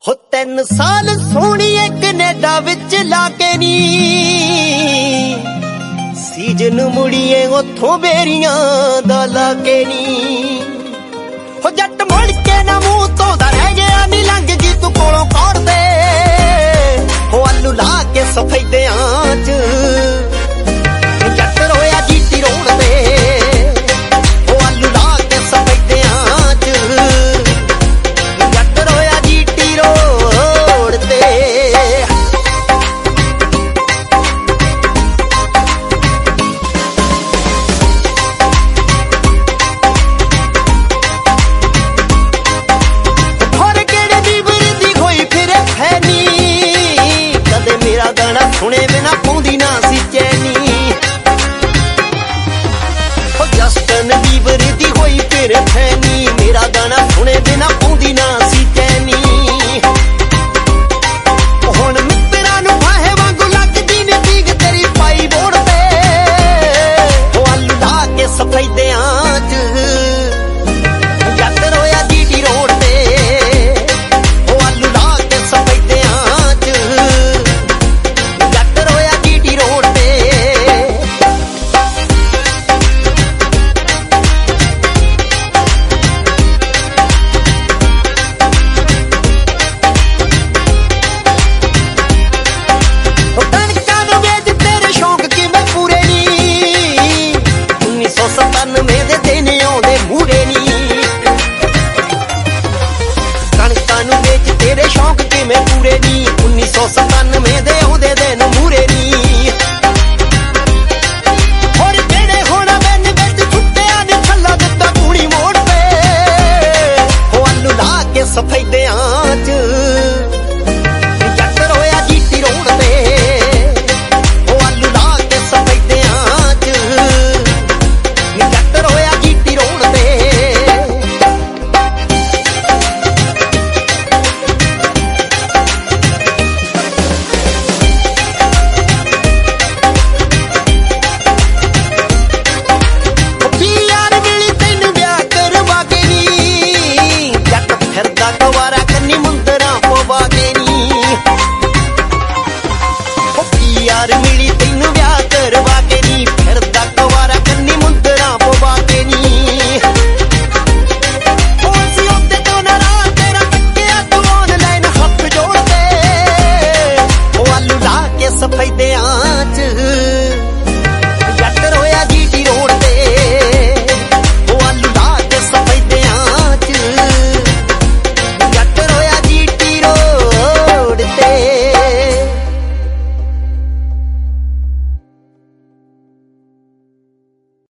ਹੋ 3 ਸਾਲ ਸੋਹਣੀਏ ਕੈਨੇਡਾ ਵਿੱਚ ਲਾ ਕੇ ਨੀ ਸੀਜਨ ਮੁੜੀਏ ਉਥੋਂ ਬੇਰੀਆਂ ਦਾ ਲਾ ਕੇ ਨੀ ਹੋ ਜੱਟ ਮੁੜ ਕੇ ਨਾ ਮੂੰਹ ਧੋਦਾ ਰਹਿ ਗਿਆ ਨੀ ਲੰਘ ਜੀ ਤੂੰ ਕੋਲੋਂ ਕੋੜ ਦੇ ਹੋ ਆਲੂ ਲਾ ਕੇ ਸਫੈਦਿਆਂ ਚ ਜੱਟ ਰੋਇਆ ਜੀਤੀ ਰੋਣ ਦੇ ਹੋ ਆਲੂ ਲਾ ਕੇ ਸਫੈਦਿਆਂ ਚ ਜੱਟ ਰੋਇਆ ਜੀਤੀ ਰੋੜ ਤੇ ਸੁਣੇ ਬਿਨਾ ਪਾਉਂਦੀ ਨਾ ਸੀ ਚੈਨੀ ਹੋ ਜਸਟਨ ਬੀਬਰ ਦੀ ਹੋਈ ਫਿਰ ਫੈਨੀ ਮੇਰਾ ਗਾਣਾ ਸੁਣੇ ਬਿਨਾ ਪਾਉਂਦੀ ਨਾ ਸੀ ਚੈਨੀ ਹੁਣ ਮਿੱਤਰਾਂ ਨੂੰ ਫਾਹੇ ਵਾਂਗੂ ਲੱਗਦੀ ਨੀ ਤੀਗ ਤੇਰੀ ਪਾਈ ਬੋੜ ਤੇ ਹੋ ਆਲੂ ਲਾ ਕੇ ਸਫੈਦਿਆਂ ਚ ਜੱਟ ਰੋਇਆ ਜੀਟੀ ਰੋਡ ਤੇ ਹੋ ਆਲੂ ਲਾ ਕੇ ਸਫੈਦਿਆਂ ਚ ਤੇਰੇ ਸ਼ੌਂਕ ਕਿਵੇਂ ਪੂਰੇ ਨੀ 1997 ਦੇ ਆਉਂਦੇ ਦਿਨ ਮੂਰੇ ਨੀ ਹੋਰ ਜਿਹੜੇ ਹੁਣ ਬੰਨ ਵਿੱਚ ਛੁੱਟਿਆਂ ਨੇ ਥੱਲਾ ਦਿੱਤਾ ਕੂਣੀ ਮੋੜ ਤੇ ਹੋ ਆਲੂ ਲਾ ਕੇ ਸਫੈਦਿਆਂ ਚ